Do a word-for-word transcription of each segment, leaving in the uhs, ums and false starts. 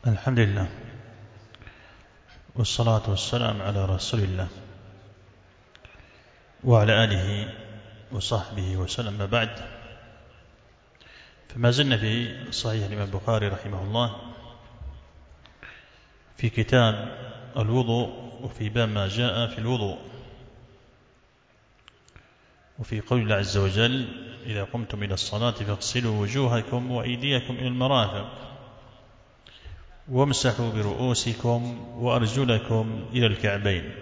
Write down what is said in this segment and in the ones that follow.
الحمد لله والصلاة والسلام على رسول الله وعلى آله وصحبه وسلم. ما بعد، فما زلنا في صحيح الإمام البخاري رحمه الله في كتاب الوضوء، وفي باب ما جاء في الوضوء، وفي قول الله عز وجل: إذا قمتم إلى الصلاة فاغسلوا وجوهكم وأيديكم إلى المرافق وامسحوا برؤوسكم وأرجلكم إلى الكعبين.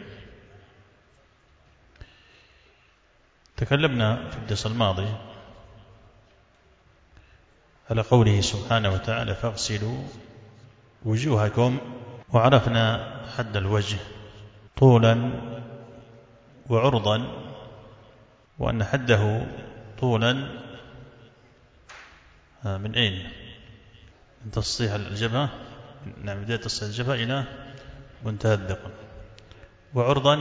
تكلمنا في الدرس الماضي على قوله سبحانه وتعالى: فاغسلوا وجوهكم، وعرفنا حد الوجه طولا وعرضا، وأن حده طولا من أين؟ من تسطيح الجبهة، نعم، بداية تسطيح الجبهة إلى منتهى الذقن، وعرضا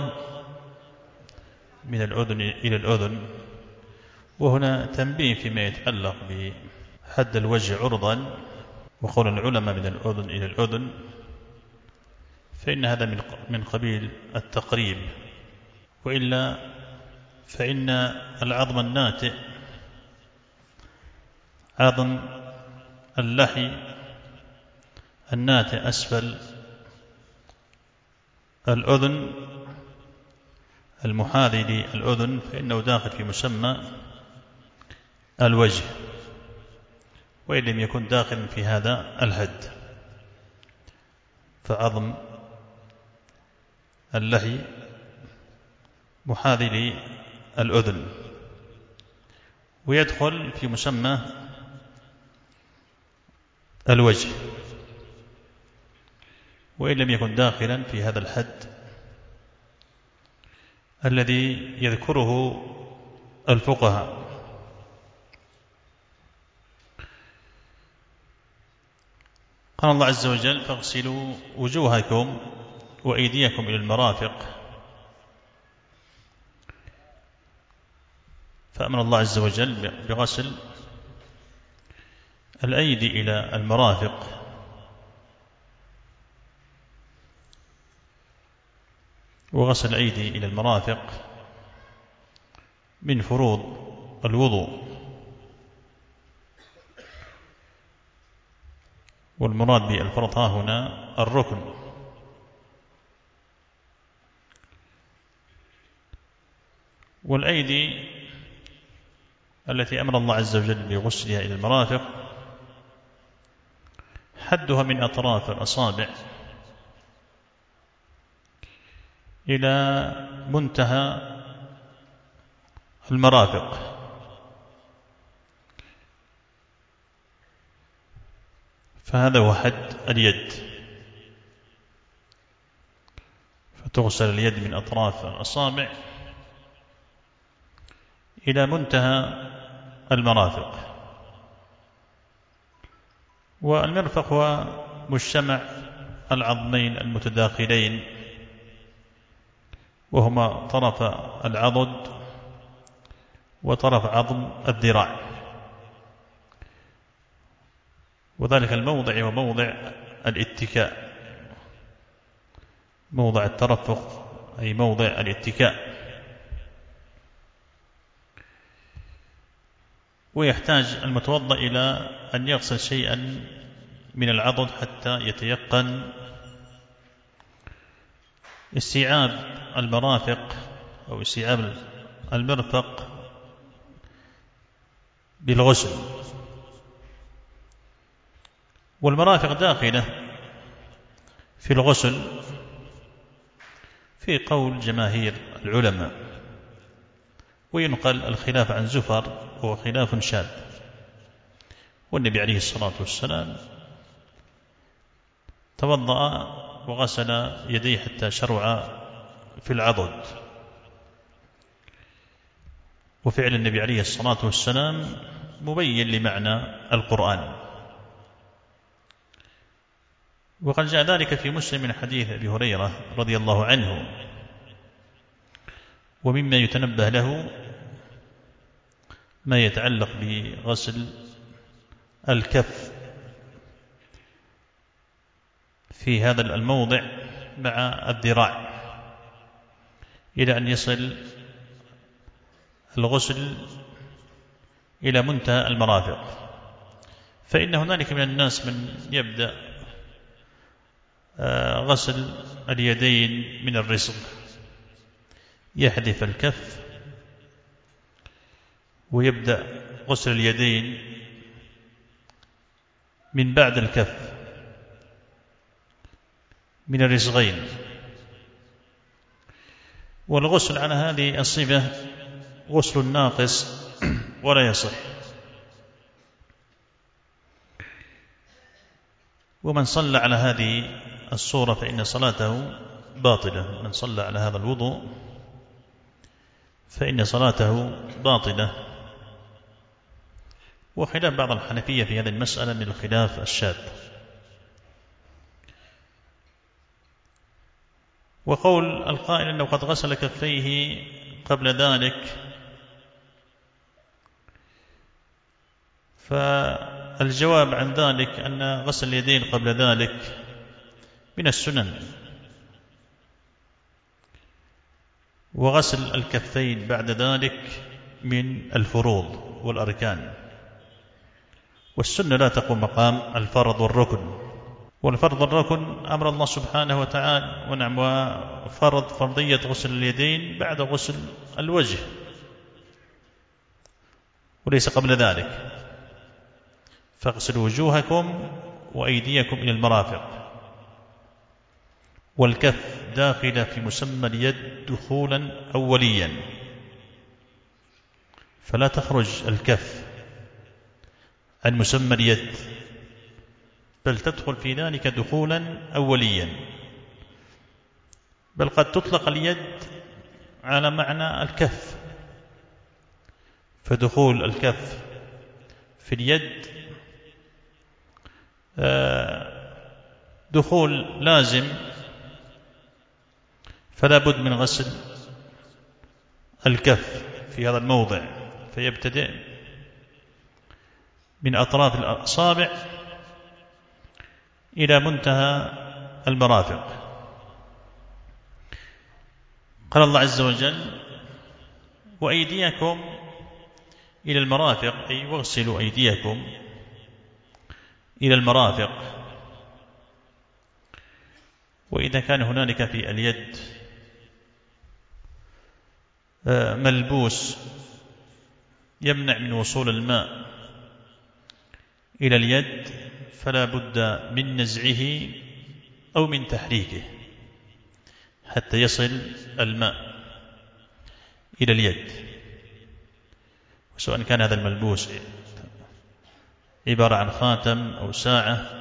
من الأذن إلى الأذن. وهنا تنبيه فيما يتعلق بحد الوجه عرضا، وقول العلماء من الأذن إلى الأذن، فإن هذا من قبيل التقريب، وإلا فإن العظم الناتئ عظم اللحي الناتئ أسفل الأذن المحاذي للأذن، فإنه داخل في مسمى الوجه، وإن لم يكن داخلا في هذا الحد. فعظم اللحي محاذي للأذن ويدخل في مسمى الوجه، وإن لم يكن داخلا في هذا الحد الذي يذكره الفقهاء. قال الله عز وجل: فاغسلوا وجوهكم وأيديكم إلى المرافق. فأمر الله عز وجل بغسل الأيدي إلى المرافق، وغسل الأيدي إلى المرافق من فروض الوضوء، والمراد بالفرض ها هنا الركن. والأيدي التي أمر الله عز وجل بغسلها إلى المرافق حدها من أطراف الأصابع إلى منتهى المرافق، فهذا هو حد اليد. فتغسل اليد من أطراف الأصابع إلى منتهى المرافق. والمرفق هو مجتمع العظمين المتداخلين، وهما طرف العضد وطرف عظم الذراع، وذلك الموضع هو موضع الاتكاء، موضع الترفق أي موضع الاتكاء. ويحتاج المتوضأ إلى أن يغسل شيئا من العضد حتى يتيقن استيعاب المرافق أو استيعاب المرفق بالغسل. والمرافق داخلة في الغسل في قول جماهير العلماء، وينقل الخلاف عن زفر وهو خلاف شاذ. والنبي عليه الصلاة والسلام توضأ وغسل يديه حتى شرع في العضد. وفعل النبي عليه الصلاة والسلام مبين لمعنى القرآن. وقد جاء ذلك في مسلم من حديث أبي هريرة رضي الله عنه. ومما يتنبه له ما يتعلق بغسل الكف في هذا الموضع مع الذراع إلى أن يصل الغسل إلى منتهى المرافق. فإن هنالك من الناس من يبدأ غسل اليدين من الرسغ، يحذف الكف ويبدأ غسل اليدين من بعد الكف من الرسغين، والغسل على هذه الصفة غسل ناقص ولا يصح. ومن صلى على هذه الصورة فإن صلاته باطلة، من صلى على هذا الوضوء فإن صلاته باطلة. وخلاف بعض الحنفية في هذه المسألة من الخلاف الشاذ. وقول القائل أنه قد غسل كفيه قبل ذلك، فالجواب عن ذلك أن غسل اليدين قبل ذلك من السنن، وغسل الكفين بعد ذلك من الفروض والأركان، والسنة لا تقوم مقام الفرض والركن. والفرض والركن أمر الله سبحانه وتعالى، ونعم وفرض فرضية غسل اليدين بعد غسل الوجه وليس قبل ذلك. فاغسلوا وجوهكم وأيديكم إلى المرافق، والكف داخل في مسمى اليد دخولا أوليا، فلا تخرج الكف عن مسمى اليد، بل تدخل في ذلك دخولا أوليا. بل قد تطلق اليد على معنى الكف، فدخول الكف في اليد دخول لازم، فلا بد من غسل الكف في هذا الموضع، فيبتدئ من أطراف الأصابع إلى منتهى المرافق. قال الله عز وجل: وأيديكم إلى المرافق، أي واغسلوا أيديكم إلى المرافق. وإذا كان هنالك في اليد ملبوس يمنع من وصول الماء إلى اليد، فلا بد من نزعه أو من تحريكه حتى يصل الماء إلى اليد. وسواء كان هذا الملبوس عبارة عن خاتم أو ساعة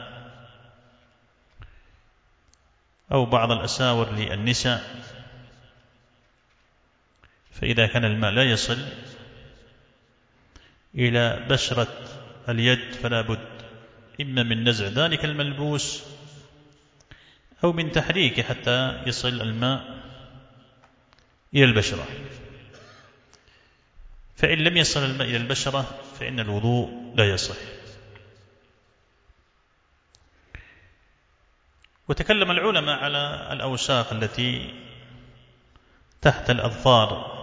أو بعض الأساور للنساء، فإذا كان الماء لا يصل إلى بشرة اليد فلا بد إما من نزع ذلك الملبوس أو من تحريكه حتى يصل الماء إلى البشرة. فإن لم يصل الماء إلى البشرة فإن الوضوء لا يصح. وتكلم العلماء على الأوساخ التي تحت الأظفار.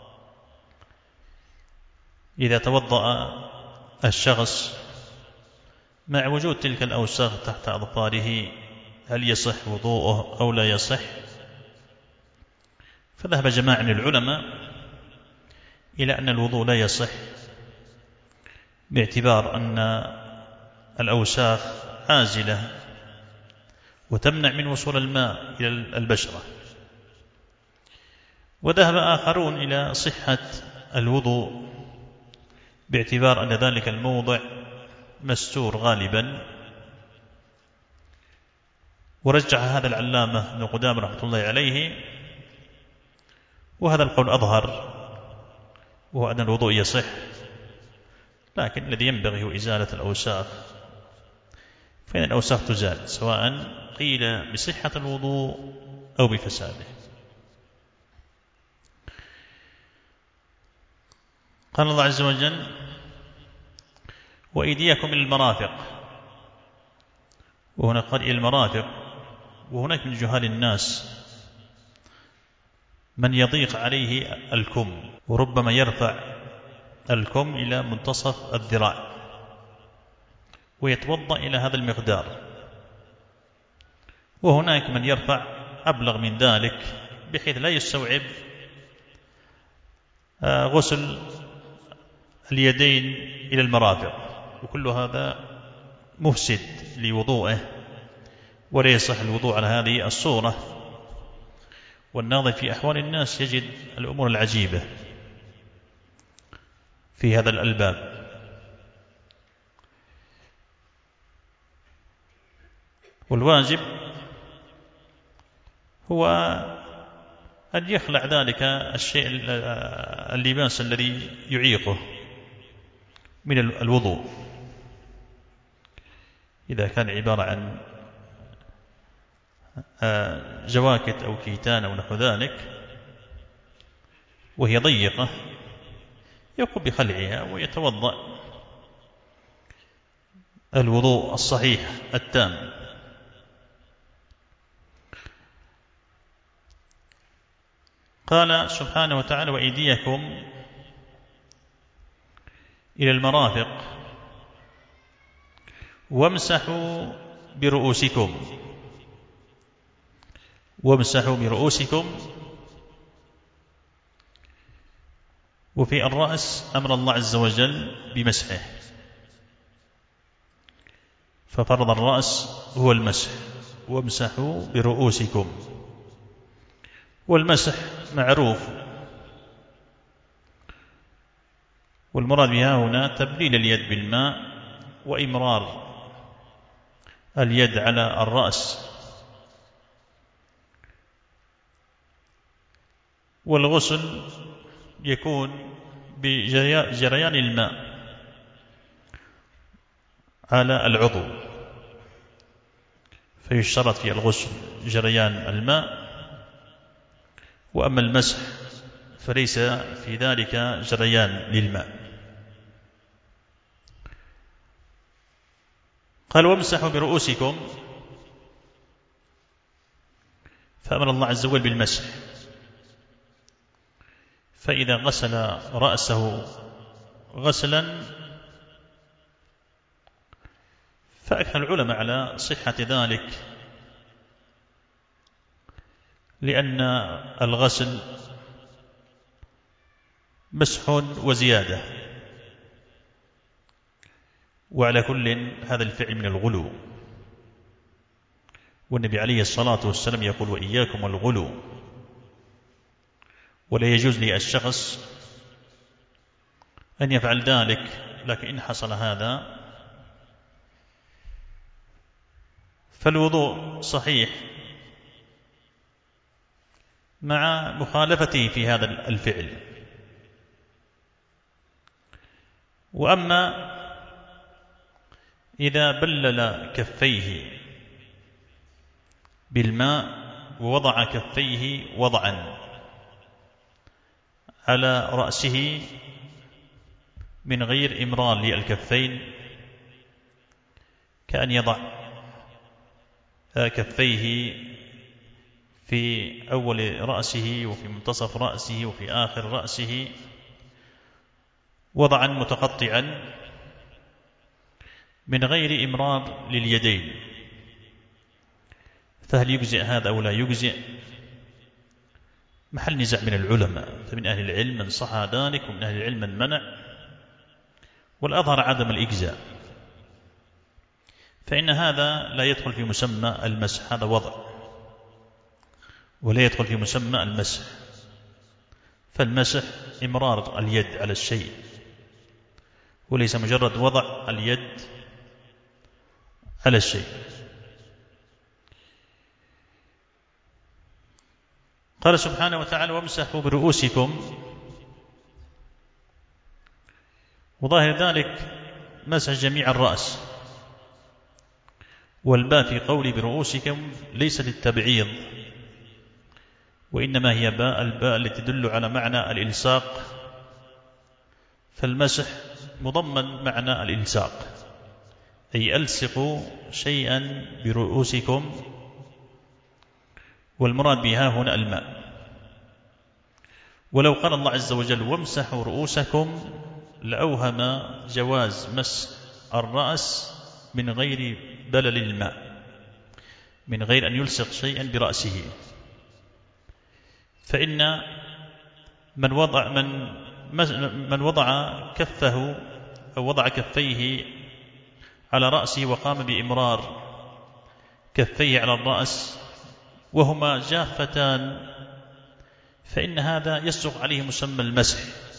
إذا توضأ الشخص مع وجود تلك الأوساخ تحت أظفاره هل يصح وضوءه أو لا يصح؟ فذهب جماعة من العلماء إلى أن الوضوء لا يصح، باعتبار أن الأوساخ عازلة وتمنع من وصول الماء إلى البشرة. وذهب آخرون إلى صحة الوضوء باعتبار أن ذلك الموضع مستور غالبا. ورجح هذا العلامة ابن قدامة رحمة الله عليه، وهذا القول أظهر، وهو أن الوضوء يصح، لكن الذي ينبغي هو إزالة الأوساخ، فإن الأوساخ تزال سواء قيل بصحة الوضوء أو بفساده. قال الله عز وجل: وأيديكم إلى المرافق. وهنا قال إلى المرافق وهناك من جهال الناس من يضيق عليه الكم وربما يرفع الكم إلى منتصف الذراع ويتوضأ إلى هذا المقدار، وهناك من يرفع أبلغ من ذلك بحيث لا يستوعب غسل اليدين إلى المرافق، وكل هذا مفسد لوضوءه ولا يصح الوضوء على هذه الصورة. والناظر في أحوال الناس يجد الأمور العجيبة في هذا الباب. والواجب هو أن يخلع ذلك الشيء اللباس الذي يعيقه من الوضوء، إذا كان عبارة عن جواكت أو كيتان أو نحو ذلك وهي ضيقة يقوم بخلعها ويتوضأ الوضوء الصحيح التام. قال سبحانه وتعالى: وأيديكم إلى المرافق وامسحوا برؤوسكم. وامسحوا برؤوسكم، وفي الرأس أمر الله عز وجل بمسحه، ففرض الرأس هو المسح. وامسحوا برؤوسكم، والمسح معروف، والمراد بها هنا تبليل اليد بالماء وإمرار اليد على الرأس. والغسل يكون بجريان الماء على العضو، فيشترط في الغسل جريان الماء، وأما المسح فليس في ذلك جريان للماء. قال: وامسحوا برؤوسكم، فأمر الله عز وجل بالمسح، فإذا غسل رأسه غسلا فأكثر العلماء على صحة ذلك، لأن الغسل مسح وزيادة، وعلى كل هذا الفعل من الغلو، والنبي عليه الصلاة والسلام يقول: وإياكم والغلو. ولا يجوز للشخص أن يفعل ذلك، لكن إن حصل هذا فالوضوء صحيح مع مخالفته في هذا الفعل. وأما إذا بلل كفيه بالماء ووضع كفيه وضعا على رأسه من غير إمرار للكفين، كأن يضع كفيه في أول رأسه وفي منتصف رأسه وفي آخر رأسه وضعا متقطعا من غير إمرار لليدين، فهل يجزئ هذا أو لا يجزئ؟ محل نزاع من العلماء، فمن أهل العلم من صح ذلك ومن أهل العلم من منع، والأظهر عدم الإجزاء، فإن هذا لا يدخل في مسمى المسح، هذا وضع ولا يدخل في مسمى المسح. فالمسح إمرار اليد على الشيء، وليس مجرد وضع اليد على الشيء. قال سبحانه وتعالى: وامسحوا برؤوسكم، وظاهر ذلك مسح جميع الرأس، والباء في قول برؤوسكم ليس للتبعيض، وإنما هي باء الباء التي تدل على معنى الإلصاق، فالمسح مضمن معنى الإلصاق، أي ألصقوا شيئا برؤوسكم والمراد بها هنا الماء. ولو قال الله عز وجل وامسحوا رؤوسكم لأوهم جواز مس الرأس من غير بلل الماء، من غير أن يلصق شيئا برأسه، فإن من وضع من من وضع كفه أو وضع كفيه على رأسه وقام بإمرار كفيه على الرأس وهما جافتان، فإن هذا يصدق عليه مسمى المسح،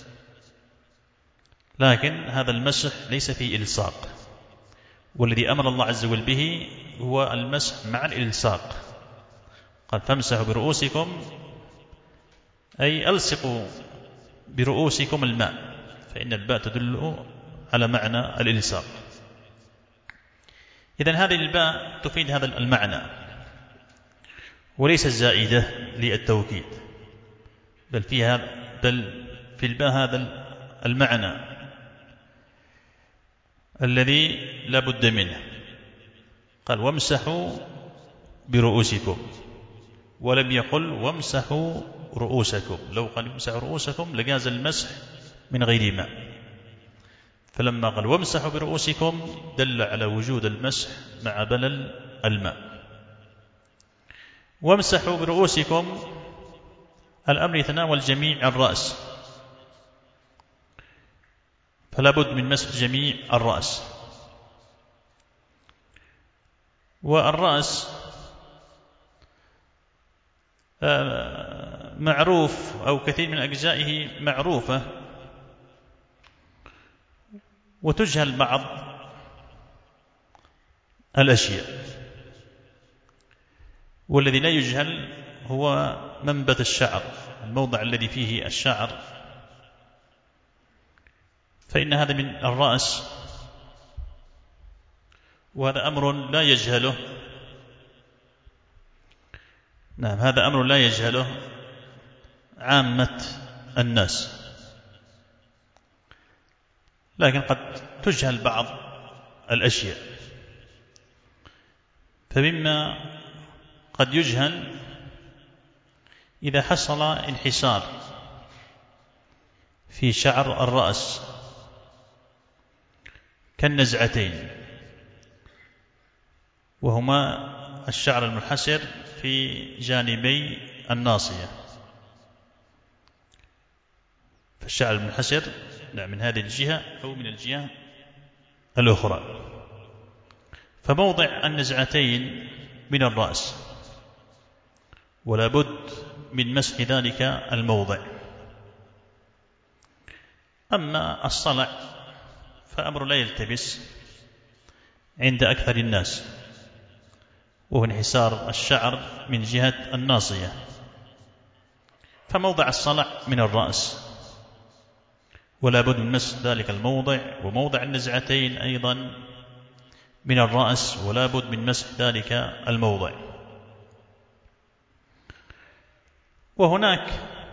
لكن هذا المسح ليس فيه إلصاق، والذي أمر الله عز وجل به هو المسح مع الإلصاق. قال فامسحوا برؤوسكم أي ألصقوا برؤوسكم الماء، فإن الباء تدل على معنى الإلصاق. إذن هذه الباء تفيد هذا المعنى وليس الزائدة للتوكيد، بل فيها بل في الباء هذا المعنى الذي لا بد منه. قال وامسحوا برؤوسكم، ولم يقل وامسحوا رؤوسكم. لو قال امسحوا رؤوسكم لجاز المسح من غير ماء، فلما قال وامسحوا برؤوسكم دل على وجود المسح مع بلل الماء. وامسحوا برؤوسكم الأمر يتناول جميع الرأس، فلا بد من مسح جميع الرأس. والرأس معروف أو كثير من أجزائه معروفة، وتجهل بعض الأشياء، والذي لا يجهل هو منبت الشعر، الموضع الذي فيه الشعر، فإن هذا من الرأس، وهذا أمر لا يجهله. نعم، هذا أمر لا يجهله عامة الناس، لكن قد تجهل بعض الأشياء. فمما قد يجهل إذا حصل انحسار في شعر الرأس كالنزعتين، وهما الشعر المنحسر في جانبي الناصية. فالشعر المنحسر من هذه الجهة أو من الجهة الأخرى، فموضع النزعتين من الرأس، ولا بد من مسح ذلك الموضع. أما الصلع فأمر لا يلتبس عند أكثر الناس، وهو انحسار الشعر من جهة الناصية، فموضع الصلع من الرأس، ولا بد من مسح ذلك الموضع. وموضع النزعتين أيضا من الرأس، ولا بد من مسح ذلك الموضع. وهناك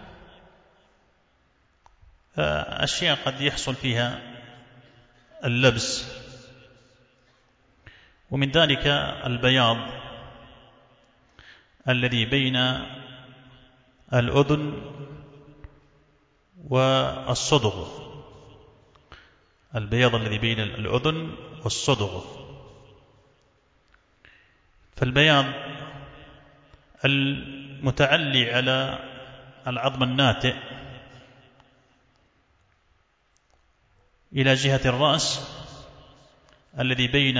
أشياء قد يحصل فيها اللبس، ومن ذلك البياض الذي بين الأذن والصدغ، البياض الذي بين الأذن والصدغ. فالبياض المتعلي على العظم الناتئ إلى جهة الرأس الذي بين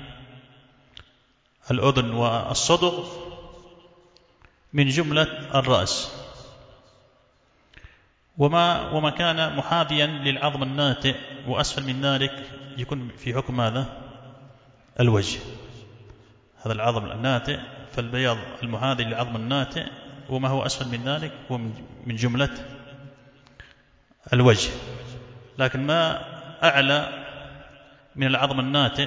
الأذن والصدغ من جملة الرأس، وما وما كان محاذيا للعظم الناتئ وأسفل من ذلك يكون في حكم هذا الوجه. هذا العظم الناتئ، فالبياض المحاذي للعظم الناتئ وما هو أسفل من ذلك هو من جملة الوجه. لكن ما أعلى من العظم الناتئ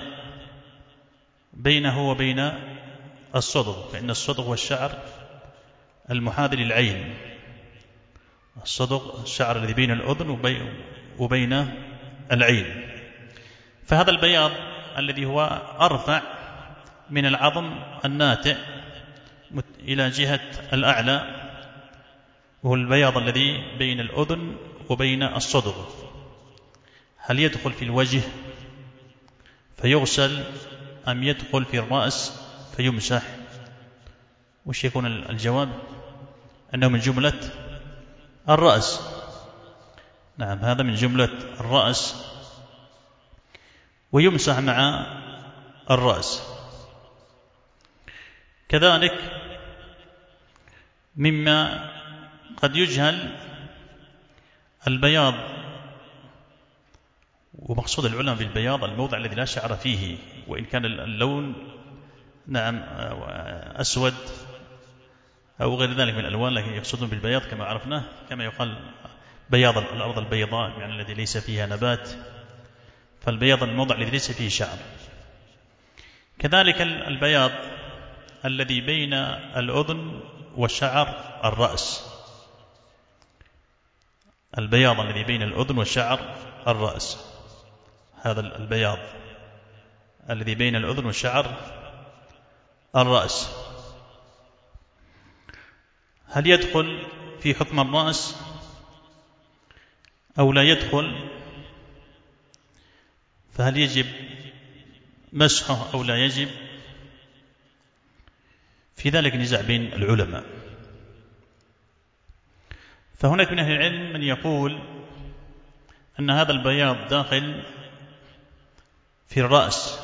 بينه وبين الصدغ، فإن الصدغ والشعر المحاذي للعين. الصدغ الشعر الذي بين الأذن وبين العين. فهذا البياض الذي هو أرفع من العظم الناتئ إلى جهة الأعلى، وهو البياض الذي بين الأذن وبين الصدغ، هل يدخل في الوجه فيغسل أم يدخل في الرأس فيمسح؟ وش يكون الجواب؟ أنه من جملة الرأس. نعم، هذا من جملة الرأس ويمسح مع الرأس. كذلك مما قد يجهل البياض، ومقصود العلماء بالبياض الموضع الذي لا شعر فيه، وإن كان اللون نعم أسود أو غير ذلك من الألوان، لكن يقصدون بالبياض كما عرفناه، كما يقال بياض الأرض البيضاء يعني الذي ليس فيها نبات، فالبياض الموضع الذي ليس فيه شعر. كذلك البياض الذي بين الأذن وشعر الرأس، البياض الذي بين الأذن وشعر الرأس، هذا البياض الذي بين الأذن وشعر الرأس، هل يدخل في حكم الرأس أو لا يدخل؟ فهل يجب مسحه أو لا يجب؟ في ذلك نزاع بين العلماء. فهناك من أهل العلم من يقول أن هذا البياض داخل في الرأس،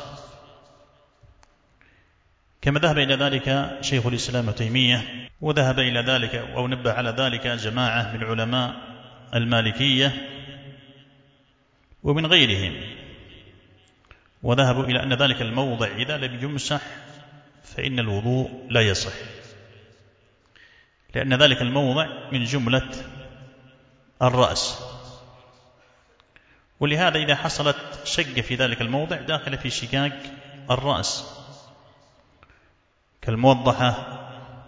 كما ذهب إلى ذلك شيخ الإسلام ابن تيمية، وذهب إلى ذلك أو نبه على ذلك جماعة من علماء المالكية ومن غيرهم، وذهبوا إلى أن ذلك الموضع إذا لم يمسح فإن الوضوء لا يصح، لأن ذلك الموضع من جملة الرأس. ولهذا إذا حصلت شقة في ذلك الموضع داخل في شقاق الرأس كالموضحة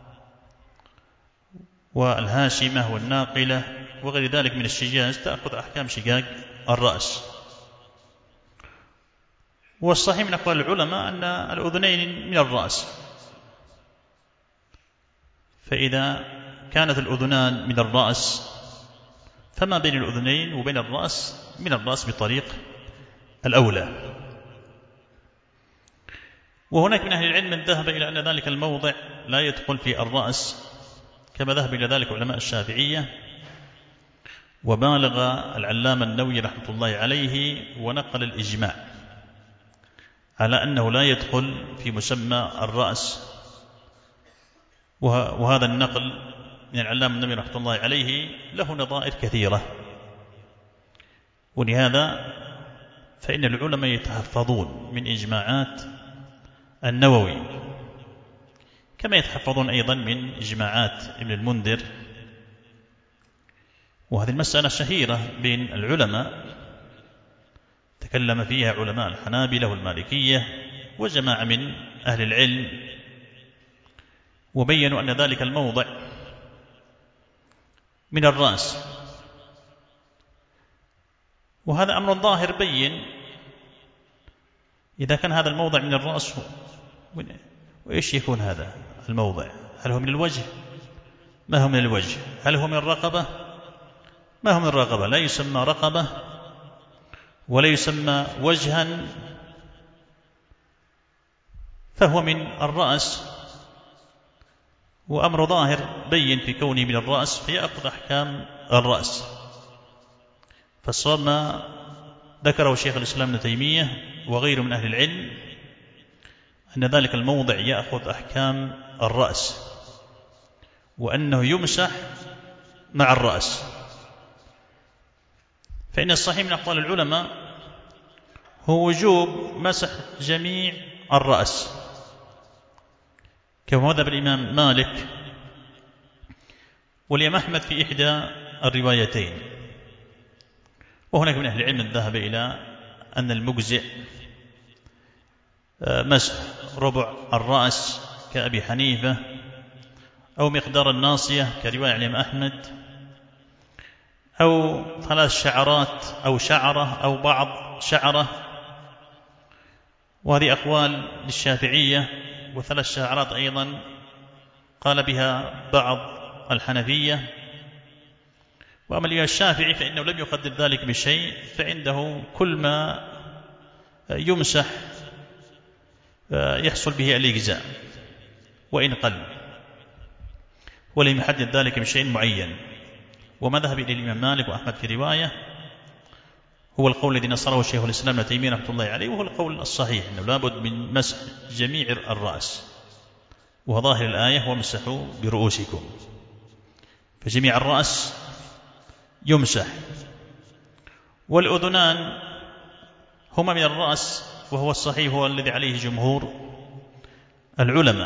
والهاشمة والناقلة وغير ذلك من الشجاج تأخذ أحكام شقاق الرأس. والصحيح من أقوال العلماء أن الأذنين من الرأس، فإذا كانت الأذنان من الرأس فما بين الأذنين وبين الرأس من الرأس بطريق الأولى. وهناك من أهل العلم من ذهب إلى أن ذلك الموضع لا يدخل في الرأس، كما ذهب إلى ذلك علماء الشافعية، وبالغ العلامة النووي رحمة الله عليه ونقل الإجماع على أنه لا يدخل في مسمى الرأس. وهذا النقل من العلامة النووي رحمة الله عليه له نظائر كثيرة، ولهذا فإن العلماء يتحفظون من إجماعات النووي كما يتحفظون أيضا من إجماعات ابن المنذر. وهذه المسألة شهيرة بين العلماء، تكلم فيها علماء الحنابلة والمالكية وجماعة من أهل العلم، وبينوا أن ذلك الموضع من الرأس. وهذا أمر ظاهر بين، إذا كان هذا الموضع من الرأس وإيش يكون هذا الموضع؟ هل هو من الوجه؟ ما هو من الوجه؟ هل هو من الرقبة؟ ما هو من الرقبة، لا يسمى رقبة ولا يسمى وجها، فهو من الرأس، وأمر ظاهر بين في كونه من الرأس فيأخذ أحكام الرأس. فالصواب ما ذكره شيخ الإسلام ابن تيمية وغيره من أهل العلم أن ذلك الموضع يأخذ أحكام الرأس، وأنه يمسح مع الرأس. فإن الصحيح من أقوال العلماء هو وجوب مسح جميع الرأس، كما مذهب الإمام مالك والإمام أحمد في إحدى الروايتين. وهناك من أهل العلم الذهب إلى أن المجزئ مسح ربع الرأس كأبي حنيفة، أو مقدار الناصية كرواية الإمام أحمد، أو ثلاث شعرات أو شعرة أو بعض شعرة، وهذه أقوال للشافعية. وثلاث شعرات أيضا قال بها بعض الحنفية. وأما الإمام الشافعي فإنه لم يقدر ذلك بشيء، فعنده كل ما يمسح يحصل به الإجزاء وإن قل، ولم يحدد ذلك بشيء معين. وما ذهب إلى الإمام مالك وأحمد في رواية هو القول الذي نصره شيخ الإسلام ابن تيمية رحمة الله عليه، وهو القول الصحيح أنه لابد من مسح جميع الرأس، وظاهر الآية وامسحوا برؤوسكم، فجميع الرأس يمسح. والأذنان هما من الرأس، وهو الصحيح هو الذي عليه جمهور العلماء.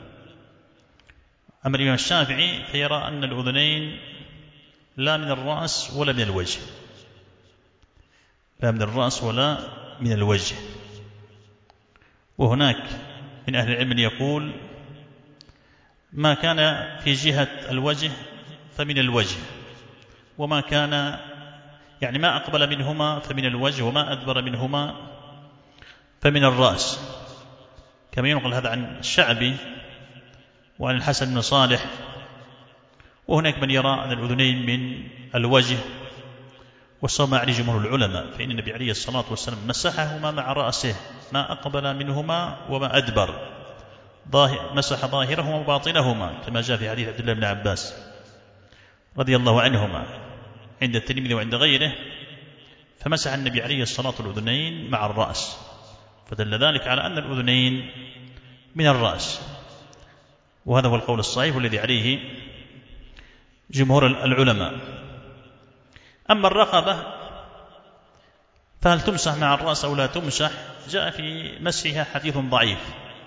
أما الإمام الشافعي فيرى أن الأذنين لا من الرأس ولا من الوجه، لا من الرأس ولا من الوجه. وهناك من أهل العلم يقول ما كان في جهة الوجه فمن الوجه، وما كان يعني ما أقبل منهما فمن الوجه، وما أدبر منهما فمن الرأس، كما ينقل هذا عن الشعبي وعن الحسن بن صالح. وهناك من يرى أن الأذنين من الوجه، والصواب عليه جمهور العلماء، فإن النبي عليه الصلاة والسلام مسحهما مع رأسه، ما أقبل منهما وما أدبر، مسح ظاهرهما وباطنهما، كما جاء في حديث عبد الله بن عباس رضي الله عنهما عند الترمذي وعند غيره، فمسح النبي عليه الصلاة والأذنين مع الرأس، فدل ذلك على أن الأذنين من الرأس. وهذا هو القول الصحيح الذي عليه جمهور العلماء. أما الرقبة فهل تمسح مع الرأس أو لا تمسح؟ جاء في مسحها حديث ضعيف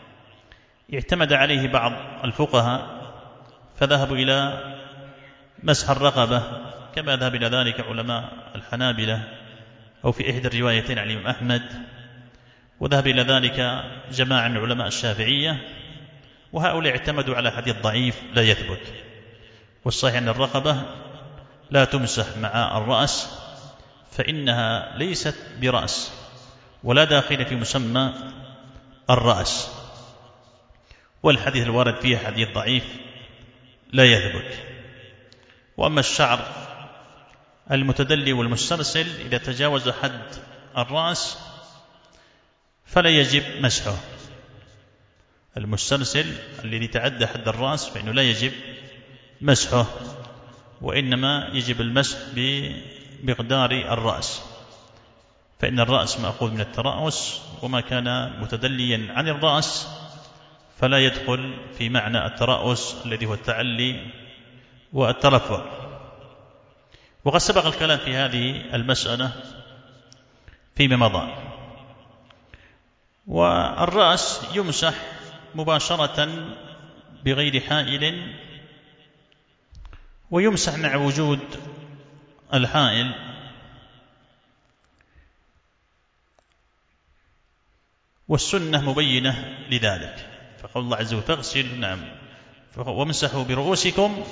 اعتمد عليه بعض الفقهاء، فذهبوا إلى مسح الرقبة، كما ذهب إلى ذلك علماء الحنابلة أو في إحدى الروايتين عن الإمام أحمد، وذهب إلى ذلك جماعة من علماء الشافعية، وهؤلاء اعتمدوا على حديث ضعيف لا يثبت. والصحيح أن الرقبة لا تمسح مع الرأس، فإنها ليست برأس ولا داخل في مسمى الرأس، والحديث الوارد فيه حديث ضعيف لا يثبت. وأما الشعر المتدلي والمسترسل إذا تجاوز حد الرأس فلا يجب مسحه. المسترسل الذي تعدى حد الرأس فإنه لا يجب مسحه، وإنما يجب المسح بمقدار الرأس، فإن الرأس مأخوذ من الترأس، وما كان متدليا عن الرأس فلا يدخل في معنى الترأس الذي هو التعلي والترفع. وقد سبق الكلام في هذه المسألة فيما مضى. والرأس يمسح مباشرة بغير حائل، ويمسح مع وجود الحائل، والسنة مبينة لذلك، فقال الله عز وجل فاغسلوا نعم وامسحوا برؤوسكم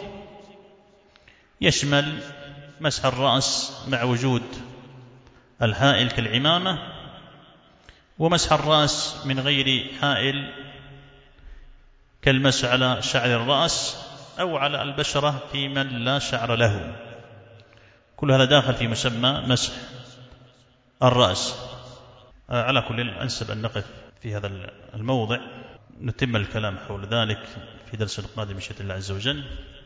يشمل مسح الرأس مع وجود الحائل كالعمامة، ومسح الرأس من غير حائل كالمسح على شعر الرأس أو على البشرة في من لا شعر له. كل هذا داخل في مسمى مسح الرأس. على كل أنسب أن نقف في هذا الموضع، نتم الكلام حول ذلك في درس القادم إن شاء الله عز وجل.